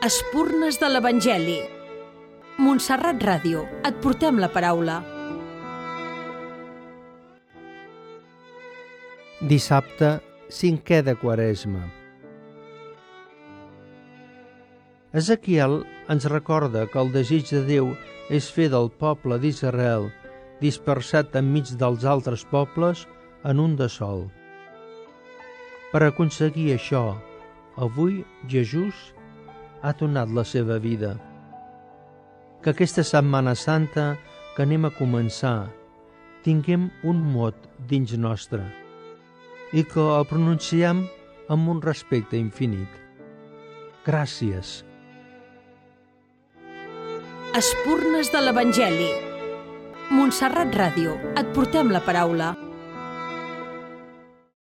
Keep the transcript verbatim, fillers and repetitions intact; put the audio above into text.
Espurnes de l'Evangeli. Montserrat Ràdio, et portem la paraula. Dissabte, cinquè de Quaresma. Ezequiel ens recorda que el desig de Déu és fer del poble d'Israel, dispersat enmig dels altres pobles, en un de sol. Per aconseguir això, avui Jesús ha donat la seva vida. Que aquesta Setmana Santa que anem a començar tinguem un mot dins nostre i que el pronunciem amb un respecte infinit. Gràcies. Espurnes de l'Evangeli. Montserrat Ràdio, et portem la paraula.